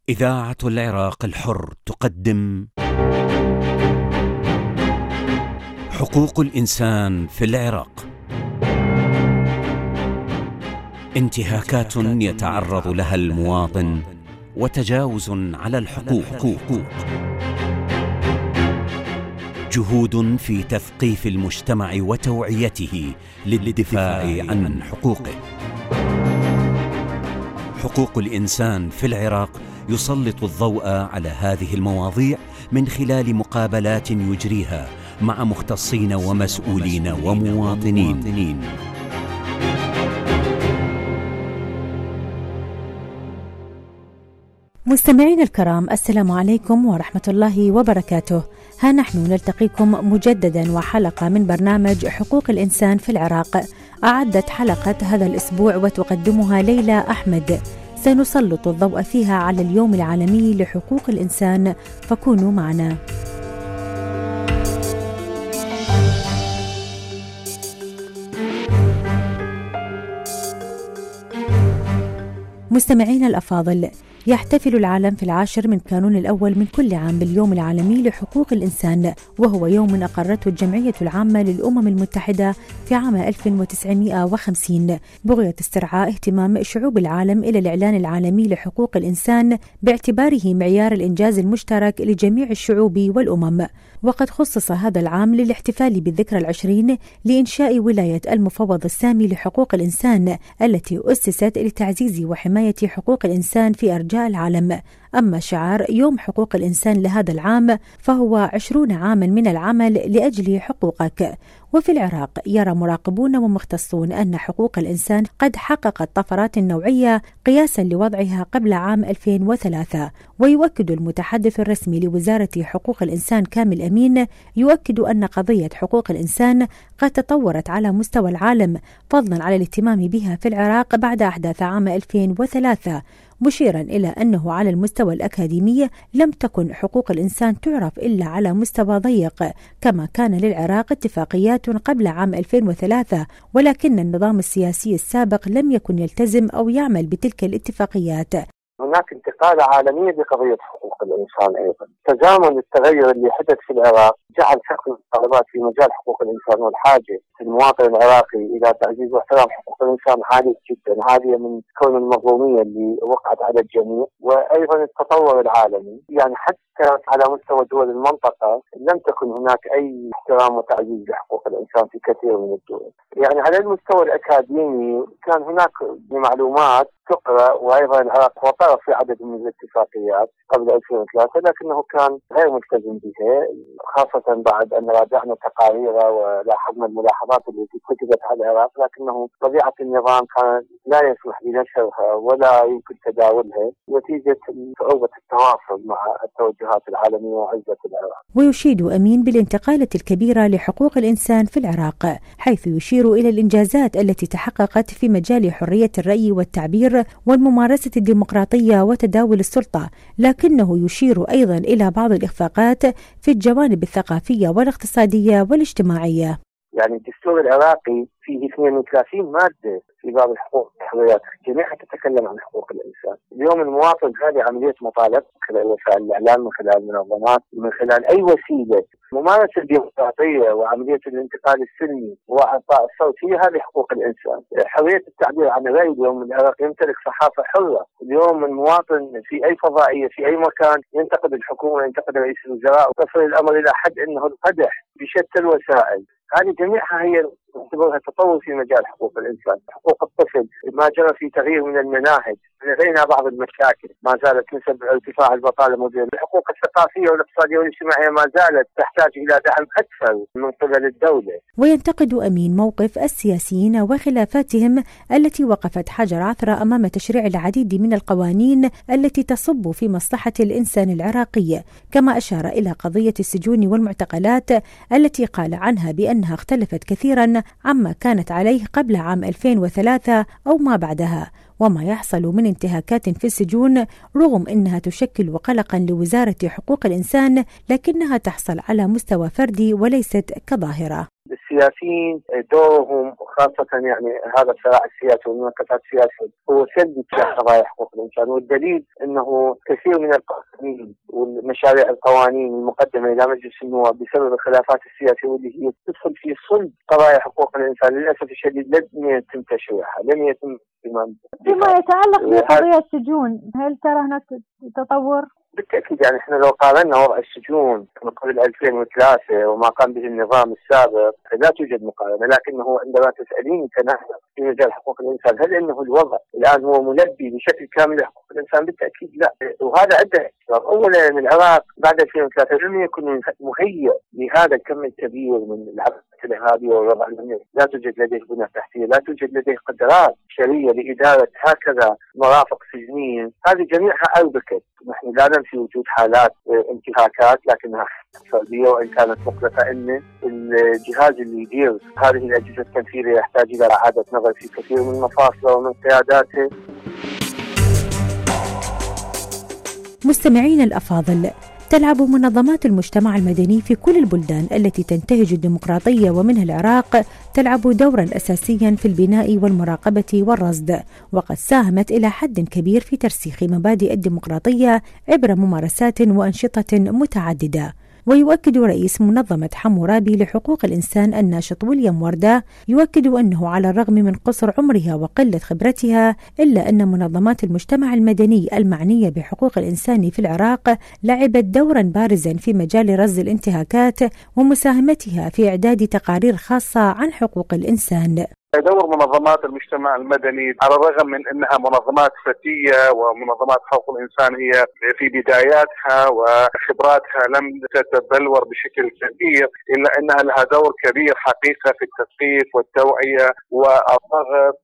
إذاعة العراق الحر تقدم حقوق الإنسان في العراق. انتهاكات يتعرض لها المواطن وتجاوز على الحقوق. جهود في تثقيف المجتمع وتوعيته للدفاع عن حقوقه. حقوق الإنسان في العراق يسلط الضوء على هذه المواضيع من خلال مقابلات يجريها مع مختصين ومسؤولين ومواطنين. مستمعين الكرام، السلام عليكم ورحمة الله وبركاته. ها نحن نلتقيكم مجددا وحلقة من برنامج حقوق الإنسان في العراق. أعدت حلقة هذا الأسبوع وتقدمها ليلى أحمد، سنسلط الضوء فيها على اليوم العالمي لحقوق الإنسان، فكونوا معنا. مستمعين الأفاضل، يحتفل العالم في 10 من كانون الأول من كل عام باليوم العالمي لحقوق الإنسان، وهو يوم أقرته الجمعية العامة للأمم المتحدة في عام 1950 بغية استرعاء اهتمام شعوب العالم إلى الإعلان العالمي لحقوق الإنسان باعتباره معيار الإنجاز المشترك لجميع الشعوب والأمم. وقد خصص هذا العام للاحتفال بالذكرى 20 لإنشاء ولاية المفوض السامي لحقوق الإنسان التي أسست لتعزيز وحماية حقوق الإنسان في أرجاء العالم. أما شعار يوم حقوق الإنسان لهذا العام فهو 20 عاما من العمل لأجل حقوقك. وفي العراق يرى مراقبون ومختصون أن حقوق الإنسان قد حققت طفرات نوعية قياسا لوضعها قبل عام 2003. ويؤكد المتحدث الرسمي لوزارة حقوق الإنسان كامل أمين يؤكد أن قضية حقوق الإنسان قد تطورت على مستوى العالم، فضلا على الاهتمام بها في العراق بعد أحداث عام 2003، مشيرا إلى أنه على المستوى الأكاديمي لم تكن حقوق الإنسان تعرف إلا على مستوى ضيق، كما كان للعراق اتفاقيات قبل عام 2003، ولكن النظام السياسي السابق لم يكن يلتزم أو يعمل بتلك الاتفاقيات. هناك انتقالة عالمية بقضية حقوق الإنسان أيضا. تزامن التغير اللي حدث في العراق جعل سقف المطالبات في مجال حقوق الإنسان والحاجة في المواطن العراقي إلى تعزيز واحترام حقوق الإنسان عالية جدا، عالية من كون المنظومية اللي وقعت على الجميع. وأيضا التطور العالمي، يعني حتى على مستوى دول المنطقة لم تكن هناك أي احترام وتعزيز لحقوق الإنسان في كثير من الدول. يعني على المستوى الأكاديمي كان هناك معلومات تقرأ، وأيضا العراق وطرف في عدد من الاتفاقيات قبل 2003، لكنه كان غير ملتزم بها، خاصة بعد أن راجعنا تقارير ولاحظنا الملاحظات التي كتبت على العراق، لكنه طبيعة النظام كان لا يسمح بنشرها ولا يمكن تداولها نتيجة صعوبة التواصل مع التوجهات العالمية وعزة العراق. ويشيد أمين بالانتقالة الكبيرة لحقوق الإنسان في العراق، حيث يشير إلى الإنجازات التي تحققت في مجال حرية الرأي والتعبير والممارسة الديمقراطية وتداول السلطة، لكنه يشير أيضا إلى بعض الإخفاقات في الجوانب الثقافية والاقتصادية والاجتماعية. يعني الدستور العراقي فيه 32 مادة في باب الحقوق والحريات، جميعها تتكلم عن حقوق الإنسان. اليوم المواطن هذه عملية مطالبة من خلال وسائل الإعلام، من خلال المنظمات، من خلال أي وسيلة. ممارسة الديمقراطية وعملية الانتقال السلمي وإعطاء الصوت هي هذه حقوق الإنسان. حرية التعبير عن الرأي، اليوم العراق يمتلك صحافة حرة. اليوم المواطن في أي فضائية في أي مكان ينتقد الحكومة، ينتقد رئيس الوزراء، وتصل الأمر إلى حد أنه القدح بشتى الوسائل. هذه جميعها هي نعتبرها تطور في مجال حقوق الإنسان. حقوق الطفل، ما جرى في تغيير من المناهج، لدينا بعض المشاكل، ما زالت نسب ارتفاع البطالة موجودة. الحقوق الثقافية والاقتصادية والاجتماعية ما زالت تحتاج إلى دعم أكثر من قبل الدولة. وينتقد أمين موقف السياسيين وخلافاتهم التي وقفت حجر عثرة أمام تشريع العديد من القوانين التي تصب في مصلحة الإنسان العراقي، كما أشار إلى قضية السجون والمعتقلات التي قال عنها بأنها اختلفت كثيرا عما كانت عليه قبل عام 2003 أو ما بعدها، وما يحصل من انتهاكات في السجون رغم أنها تشكل قلقا لوزارة حقوق الإنسان، لكنها تحصل على مستوى فردي وليست كظاهرة. السياسيين دورهم خاصة يعني هذا الصراع السياسي والمناقشات السياسية هو سلبي تجاه قضايا حقوق الإنسان، والدليل أنه كثير من القوانين والمشاريع القوانين المقدمة إلى مجلس النواب بسبب الخلافات السياسية واللي هي تدخل في صلب قضايا حقوق الإنسان للأسف الشديد لم يتم تشريعها، لم يتم فيما يتعلق بقضايا السجون. هل ترى هناك تطور؟ بالتأكيد يعني احنا لو قارنا وضع السجون من قبل 2003 وما قام به النظام السابق لا توجد مقارنة، لكنه عندما تسأليني كنحن في مجال حقوق الإنسان هل إنه الوضع الآن هو ملبي بشكل كامل لحقوق الإنسان؟ بالتأكيد لا، وهذا عدة أسباب. أولا العراق بعد 2003 لم يكن مهيئ لهذا الكم الكبير من العمليات الإرهابية والوضع الأمني، لا توجد لديه بنى تحتية، لا توجد لديه قدرات بشرية لإدارة هكذا مرافق سجنية، هذه جميعها أربكت. نحن لا ننفي وجود حالات انتهاكات لكنها فردية وإن كانت مقلقة، إن الجهاز اللي يدير هذه الأجهزة التنفيذية يحتاج إلى إعادة نظر في كثير من مفاصله ومن قياداته. مستمعين الأفاضل، تلعب منظمات المجتمع المدني في كل البلدان التي تنتهج الديمقراطية ومنها العراق تلعب دورا أساسيا في البناء والمراقبة والرصد، وقد ساهمت إلى حد كبير في ترسيخ مبادئ الديمقراطية عبر ممارسات وأنشطة متعددة. ويؤكد رئيس منظمة حمورابي لحقوق الإنسان الناشط ويليام وردة يؤكد أنه على الرغم من قصر عمرها وقلة خبرتها إلا أن منظمات المجتمع المدني المعنية بحقوق الإنسان في العراق لعبت دورا بارزا في مجال رصد الانتهاكات ومساهمتها في إعداد تقارير خاصة عن حقوق الإنسان. دور منظمات المجتمع المدني على الرغم من أنها منظمات فتية ومنظمات حقوق الإنسان هي في بداياتها وخبراتها لم تتبلور بشكل كبير، إلا أنها لها دور كبير حقيقة في التثقيف والتوعية والضغط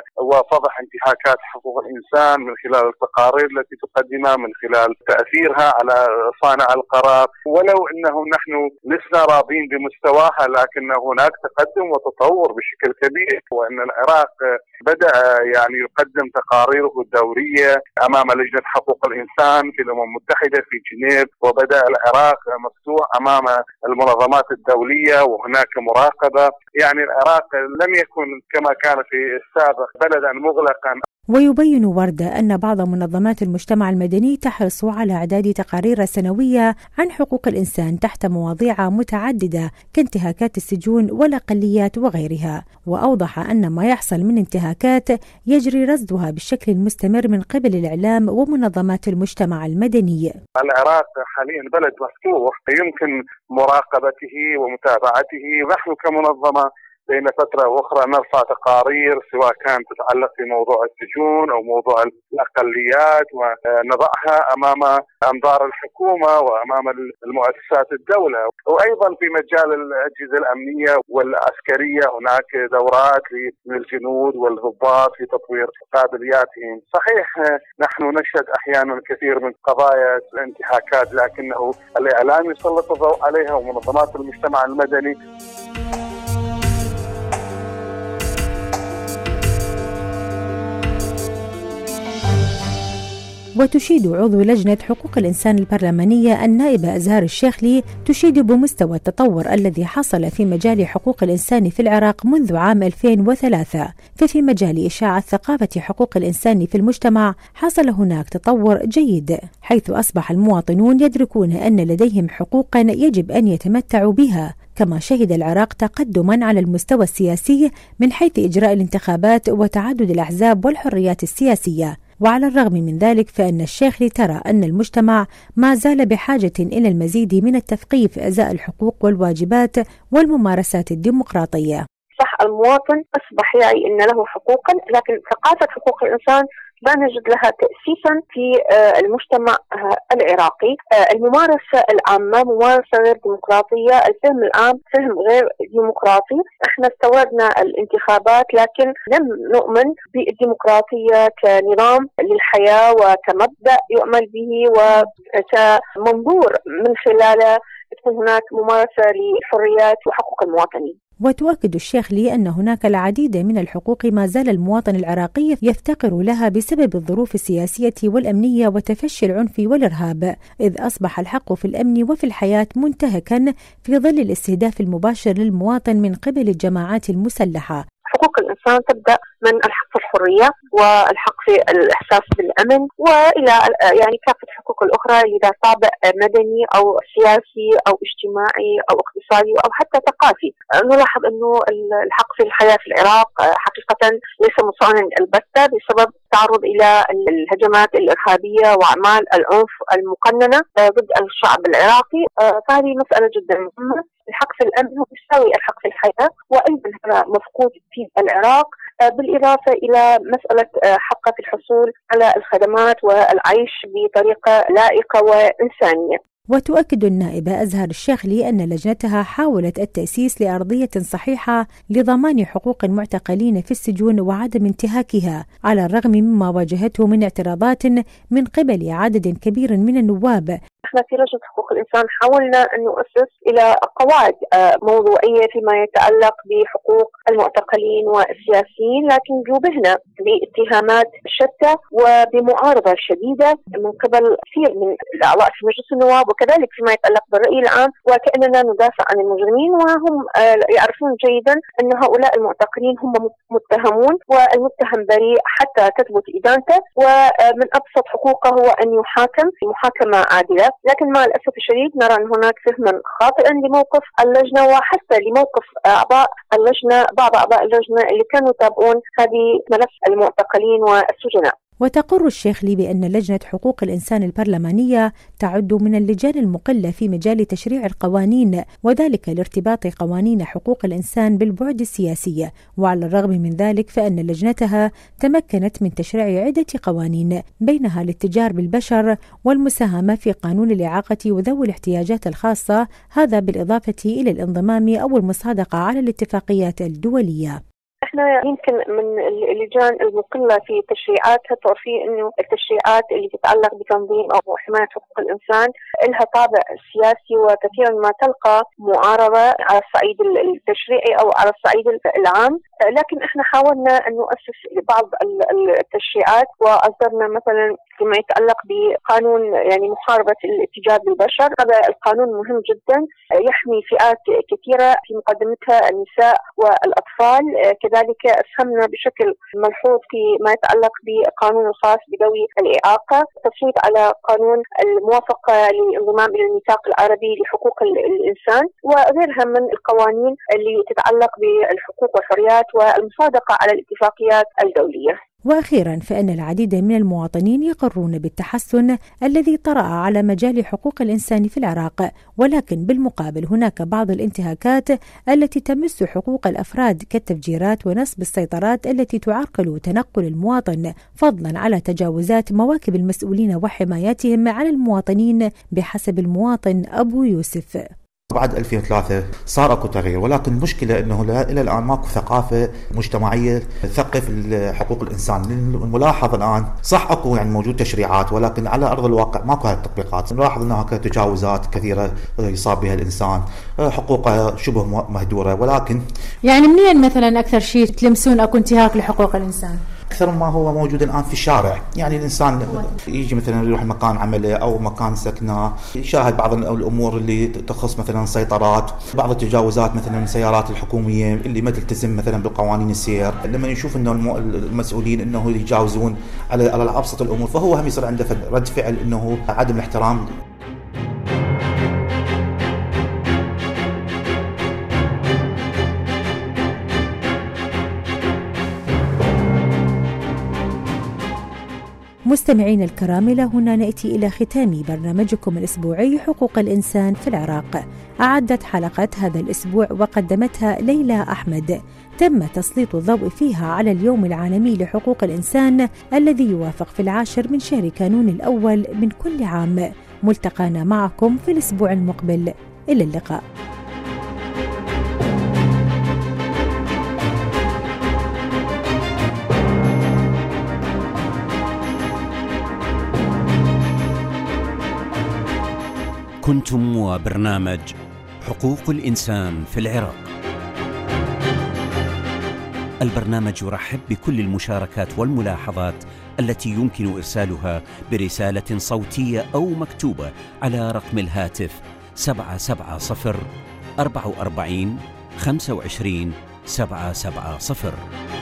وفضح انتهاكات حقوق الإنسان من خلال التقارير التي تقدمها، من خلال تأثيرها على صانع القرار. ولو أنه نحن لسنا راضين بمستواها لكن هناك تقدم وتطور بشكل كبير، وأن العراق بدأ يعني يقدم تقاريره الدورية أمام لجنة حقوق الإنسان في الأمم المتحدة في جنيف، وبدأ العراق مفتوح أمام المنظمات الدولية وهناك مراقبة. يعني العراق لم يكن كما كان في السابق بلدا مغلقا. ويبين وردة أن بعض منظمات المجتمع المدني تحرص على إعداد تقارير سنوية عن حقوق الإنسان تحت مواضيع متعددة كانتهاكات السجون والأقليات وغيرها، وأوضح أن ما يحصل من انتهاكات يجري رصدها بالشكل المستمر من قبل الإعلام ومنظمات المجتمع المدني. العراق حاليا بلد مفتوح يمكن مراقبته ومتابعته. نحن كمنظمة بين فترة وأخرى نرفع تقارير سواء كانت تتعلق في موضوع السجون أو موضوع الأقليات ونضعها أمام أنظار الحكومة وأمام المؤسسات الدولة. وأيضا في مجال الأجهزة الأمنية والعسكرية هناك دورات للجنود والضباط في تطوير قابلياتهم. صحيح نحن نشهد أحيانا كثير من قضايا الانتهاكات لكنه الإعلام يسلط الضوء عليها ومنظمات المجتمع المدني. وتشيد عضو لجنة حقوق الإنسان البرلمانية النائبة أزهار الشيخلي تشيد بمستوى التطور الذي حصل في مجال حقوق الإنسان في العراق منذ عام 2003. ففي مجال إشاعة ثقافة حقوق الإنسان في المجتمع حصل هناك تطور جيد، حيث أصبح المواطنون يدركون أن لديهم حقوقا يجب أن يتمتعوا بها. كما شهد العراق تقدما على المستوى السياسي من حيث إجراء الانتخابات وتعدد الأحزاب والحريات السياسية. وعلى الرغم من ذلك فإن الشيخلي ترى أن المجتمع ما زال بحاجة إلى المزيد من التثقيف أزاء الحقوق والواجبات والممارسات الديمقراطية. صح، المواطن أصبح يعي أن له حقوقا، لكن ثقافة حقوق الإنسان لا نجد لها تأسيسا في المجتمع العراقي. الممارسة العامة ممارسة غير ديمقراطية، الفهم العام فهم غير ديمقراطي. احنا استوردنا الانتخابات لكن لم نؤمن بالديمقراطية كنظام للحياة وكمبدأ يؤمل به وكمنظور من خلاله تكون هناك ممارسة للحريات وحقوق المواطنين. وتؤكد الشيخ لي أن هناك العديد من الحقوق ما زال المواطن العراقي يفتقر لها بسبب الظروف السياسية والأمنية وتفشي العنف والإرهاب، إذ أصبح الحق في الأمن وفي الحياة منتهكا في ظل الاستهداف المباشر للمواطن من قبل الجماعات المسلحة. حقوق الإنسان تبدأ من الحق في الحرية والحق في الإحساس بالأمن وإلى يعني كافة الحقوق الأخرى ذات طابع مدني أو سياسي أو اجتماعي أو اقتصادي أو حتى ثقافي. نلاحظ أنه الحق في الحياة في العراق حقيقة ليس مصانا البتة بسبب التعرض إلى الهجمات الإرهابية وأعمال العنف المقننة ضد الشعب العراقي، فهذه مسألة جدا مهمة. الحق في الأمن يساوي الحق في الحياة، وأيضا هذا مفقود في العراق، بالإضافة إلى مسألة حق في الحصول على الخدمات والعيش بطريقة لائقة وإنسانية. وتؤكد النائبة أزهر الشيخ لي أن لجنتها حاولت التأسيس لأرضية صحيحة لضمان حقوق المعتقلين في السجون وعدم انتهاكها، على الرغم مما واجهته من اعتراضات من قبل عدد كبير من النواب. احنا في لجنة حقوق الإنسان حاولنا أن نؤسس إلى قواعد موضوعية فيما يتعلق بحقوق المعتقلين والسياسيين، لكن جوبهنا باتهامات شتى وبمعارضة شديدة من قبل كثير من الأعضاء في مجلس النواب، وكذلك فيما يتعلق بالرأي العام، وكأننا ندافع عن المجرمين وهم يعرفون جيدا أن هؤلاء المعتقلين هم متهمون والمتهم بريء حتى تثبت إدانته، ومن أبسط حقوقه هو أن يحاكم محاكمة عادلة. لكن مع الأسف الشديد نرى أن هناك فهما خاطئا لموقف اللجنة وحتى لموقف أعضاء اللجنة، بعض أعضاء اللجنة اللي كانوا يتابعون هذه ملف المعتقلين والسجناء. وتقر الشيخ لي بأن لجنة حقوق الإنسان البرلمانية تعد من اللجان المقلة في مجال تشريع القوانين، وذلك لارتباط قوانين حقوق الإنسان بالبعد السياسي، وعلى الرغم من ذلك فإن لجنتها تمكنت من تشريع عدة قوانين، بينها الاتجار بالبشر والمساهمة في قانون الإعاقة وذوي الاحتياجات الخاصة، هذا بالإضافة إلى الانضمام أو المصادقة على الاتفاقيات الدولية. احنا يمكن من اللجان المقلة في تشريعاتها، تعرفين انه التشريعات اللي تتعلق بتنظيم او حماية حقوق الانسان لها طابع سياسي، وكثيرا ما تلقى معارضة على الصعيد التشريعي او على الصعيد العام. لكن احنا حاولنا ان نؤسس بعض التشريعات، واصدرنا مثلا فيما يتعلق بقانون يعني محاربة الاتجار بالبشر. هذا القانون مهم جدا، يحمي فئات كثيرة في مقدمتها النساء والأطفال. كذلك أسهمنا بشكل ملحوظ في ما يتعلق بقانون الخاص بذوي الإعاقة، التصويت على قانون الموافقة للانضمام إلى الميثاق العربي لحقوق الإنسان، وغيرها من القوانين اللي تتعلق بالحقوق والحريات والمصادقة على الاتفاقيات الدولية. وأخيرا فإن العديد من المواطنين يقرون بالتحسن الذي طرأ على مجال حقوق الإنسان في العراق، ولكن بالمقابل هناك بعض الانتهاكات التي تمس حقوق الأفراد كالتفجيرات ونصب السيطرات التي تعرقل تنقل المواطن، فضلا على تجاوزات مواكب المسؤولين وحمايتهم على المواطنين بحسب المواطن أبو يوسف. بعد 2003 صار اكو تغيير، ولكن المشكله انه الى الان ماكو ثقافه مجتمعيه تثقف حقوق الانسان. الملاحظ الان صح اكو يعني موجود تشريعات، ولكن على ارض الواقع ماكو هاي التطبيقات. نلاحظ ان هناك تجاوزات كثيره يصاب بها الانسان، حقوقه شبه مهدوره. ولكن يعني منين مثلا اكثر شيء تلمسون اكو انتهاك لحقوق الانسان؟ أكثر ما هو موجود الآن في الشارع. يعني الإنسان يجي مثلا يروح مكان عمله أو مكان سكنه، يشاهد بعض الأمور اللي تخص مثلا سيطرات، بعض التجاوزات مثلا من السيارات الحكومية اللي ما تلتزم مثلا بالقوانين السير. لما يشوف إنه المسؤولين إنه يتجاوزون على أبسط الأمور، فهو هم يصير عنده رد فعل إنه عدم الاحترام. مستمعين الكرام، إلى هنا نأتي إلى ختام برنامجكم الأسبوعي حقوق الإنسان في العراق. أعدت حلقة هذا الأسبوع وقدمتها ليلى أحمد. تم تسليط الضوء فيها على اليوم العالمي لحقوق الإنسان الذي يوافق في 10 من شهر كانون الأول من كل عام. ملتقانا معكم في الأسبوع المقبل، إلى اللقاء. كنتم وبرنامج حقوق الإنسان في العراق. البرنامج يرحب بكل المشاركات والملاحظات التي يمكن إرسالها برسالة صوتية أو مكتوبة على رقم الهاتف 770 44 25 770.